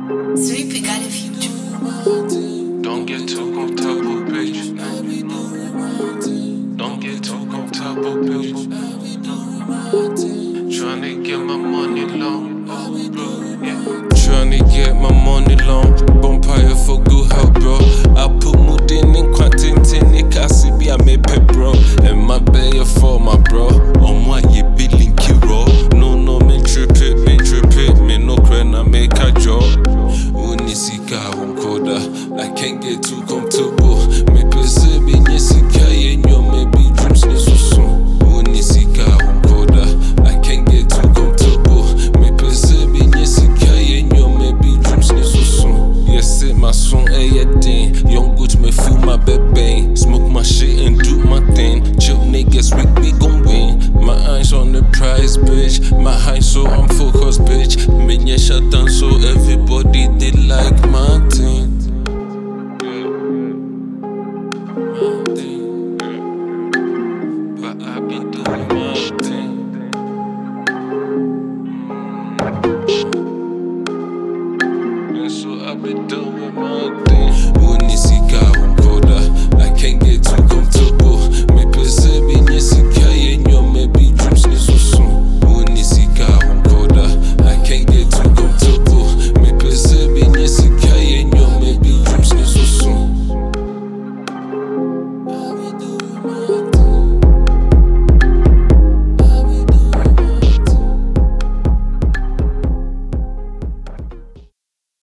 Sweet got a future. Don't get too comfortable, bitch. Don't get too comfortable, bitch. Tryna get my money long. Tryna get my money long. Bonfire for good help, bro. I put mood in quantity, kasi be I made pep, bro. And my baby for my bro. On moi, ye billing kiro. No, me trip it. Me no credit, I make a job. Unisika, unkoda. I can't get too comfortable. Me pese be nyesika, yenyo maybe dreams ni susu. Unisika, unkoda. I can't get too comfortable. Me pese be nyesika, yenyo maybe dreams ni susu. Yes, it my song, thing. Young good, me feel my baby. Smoke my shit and do my thing. Chill niggas, we gon' win. My eyes on the prize, bitch. My high, so I'm focused, bitch. Me nye shatan